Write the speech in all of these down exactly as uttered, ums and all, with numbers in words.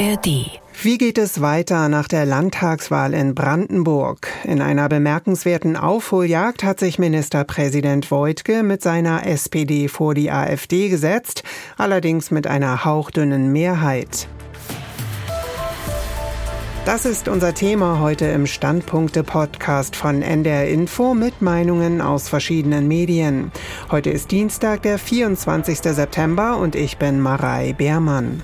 R D. Wie geht es weiter nach der Landtagswahl in Brandenburg? In einer bemerkenswerten Aufholjagd hat sich Ministerpräsident Woidke mit seiner S P D vor die AfD gesetzt, allerdings mit einer hauchdünnen Mehrheit. Das ist unser Thema heute im Standpunkte-Podcast von N D R Info mit Meinungen aus verschiedenen Medien. Heute ist Dienstag, der vierundzwanzigster September und ich bin Marei Beermann.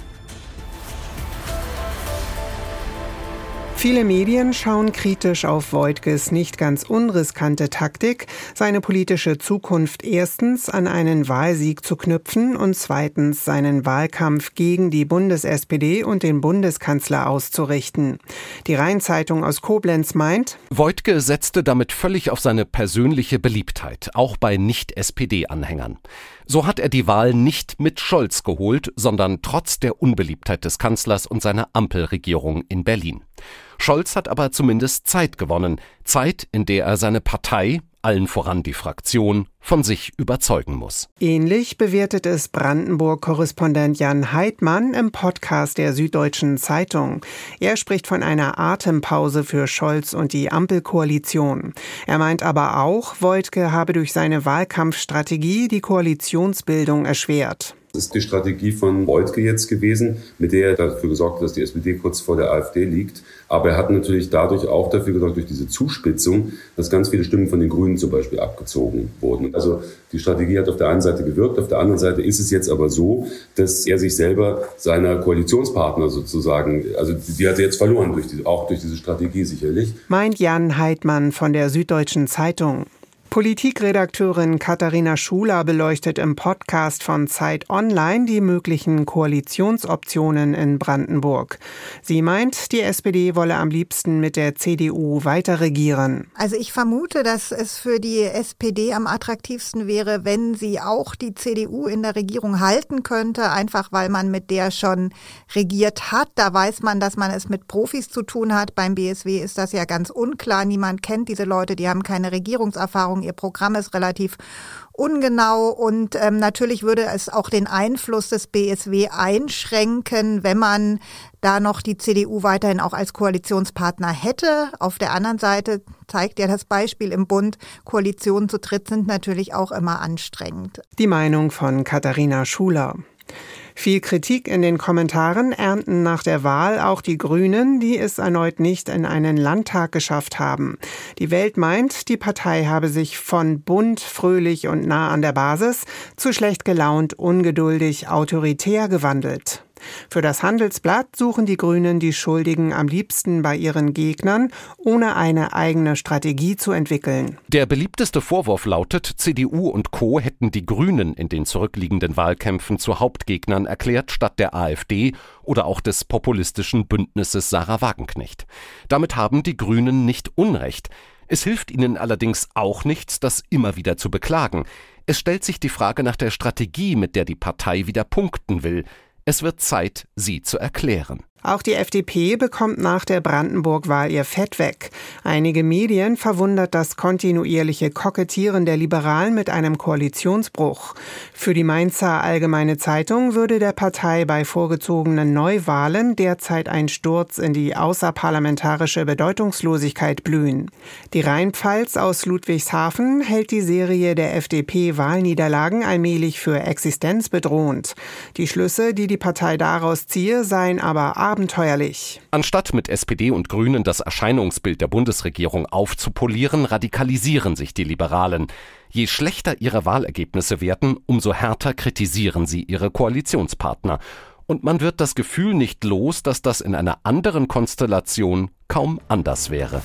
Viele Medien schauen kritisch auf Woidkes nicht ganz unriskante Taktik, seine politische Zukunft erstens an einen Wahlsieg zu knüpfen und zweitens seinen Wahlkampf gegen die Bundes-S P D und den Bundeskanzler auszurichten. Die Rhein-Zeitung aus Koblenz meint: Woidke setzte damit völlig auf seine persönliche Beliebtheit, auch bei Nicht-S P D-Anhängern. So hat er die Wahl nicht mit Scholz geholt, sondern trotz der Unbeliebtheit des Kanzlers und seiner Ampelregierung in Berlin. Scholz hat aber zumindest Zeit gewonnen. Zeit, in der er seine Partei, allen voran die Fraktion, von sich überzeugen muss. Ähnlich bewertet es Brandenburg-Korrespondent Jan Heidmann im Podcast der Süddeutschen Zeitung. Er spricht von einer Atempause für Scholz und die Ampelkoalition. Er meint aber auch, Woidke habe durch seine Wahlkampfstrategie die Koalitionsbildung erschwert. Das ist die Strategie von Woidke jetzt gewesen, mit der er dafür gesorgt hat, dass die S P D kurz vor der AfD liegt. Aber er hat natürlich dadurch auch dafür gesorgt, durch diese Zuspitzung, dass ganz viele Stimmen von den Grünen zum Beispiel abgezogen wurden. Also die Strategie hat auf der einen Seite gewirkt, auf der anderen Seite ist es jetzt aber so, dass er sich selber seiner Koalitionspartner sozusagen, also die hat er jetzt verloren, durch die, auch durch diese Strategie sicherlich. Meint Jan Heidmann von der Süddeutschen Zeitung. Politikredakteurin Katharina Schuler beleuchtet im Podcast von Zeit Online die möglichen Koalitionsoptionen in Brandenburg. Sie meint, die S P D wolle am liebsten mit der C D U weiter regieren. Also ich vermute, dass es für die S P D am attraktivsten wäre, wenn sie auch die C D U in der Regierung halten könnte, einfach weil man mit der schon regiert hat. Da weiß man, dass man es mit Profis zu tun hat. Beim B S W ist das ja ganz unklar. Niemand kennt diese Leute, die haben keine Regierungserfahrung. Ihr Programm ist relativ ungenau und ähm, natürlich würde es auch den Einfluss des B S W einschränken, wenn man da noch die C D U weiterhin auch als Koalitionspartner hätte. Auf der anderen Seite zeigt ja das Beispiel im Bund, Koalitionen zu dritt sind natürlich auch immer anstrengend. Die Meinung von Katharina Schuler. Viel Kritik in den Kommentaren ernten nach der Wahl auch die Grünen, die es erneut nicht in einen Landtag geschafft haben. Die Welt meint, die Partei habe sich von bunt, fröhlich und nah an der Basis zu schlecht gelaunt, ungeduldig, autoritär gewandelt. Für das Handelsblatt suchen die Grünen die Schuldigen am liebsten bei ihren Gegnern, ohne eine eigene Strategie zu entwickeln. Der beliebteste Vorwurf lautet, C D U und Co. hätten die Grünen in den zurückliegenden Wahlkämpfen zu Hauptgegnern erklärt, statt der AfD oder auch des populistischen Bündnisses Sarah Wagenknecht. Damit haben die Grünen nicht Unrecht. Es hilft ihnen allerdings auch nichts, das immer wieder zu beklagen. Es stellt sich die Frage nach der Strategie, mit der die Partei wieder punkten will. Es wird Zeit, sie zu erklären. Auch die F D P bekommt nach der Brandenburg-Wahl ihr Fett weg. Einige Medien verwundert das kontinuierliche Kokettieren der Liberalen mit einem Koalitionsbruch. Für die Mainzer Allgemeine Zeitung würde der Partei bei vorgezogenen Neuwahlen derzeit ein Sturz in die außerparlamentarische Bedeutungslosigkeit blühen. Die Rheinpfalz aus Ludwigshafen hält die Serie der F D P-Wahlniederlagen allmählich für existenzbedrohend. Die Schlüsse, die die Partei daraus ziehe, seien aber abenteuerlich. Anstatt mit S P D und Grünen das Erscheinungsbild der Bundesregierung aufzupolieren, radikalisieren sich die Liberalen. Je schlechter ihre Wahlergebnisse werden, umso härter kritisieren sie ihre Koalitionspartner. Und man wird das Gefühl nicht los, dass das in einer anderen Konstellation kaum anders wäre.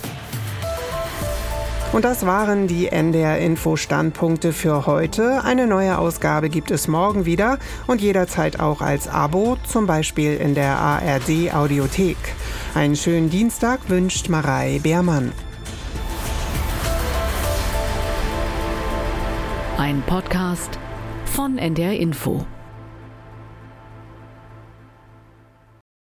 Und das waren die N D R-Info-Standpunkte für heute. Eine neue Ausgabe gibt es morgen wieder und jederzeit auch als Abo, zum Beispiel in der A R D-Audiothek. Einen schönen Dienstag wünscht Marei Beermann. Ein Podcast von N D R Info.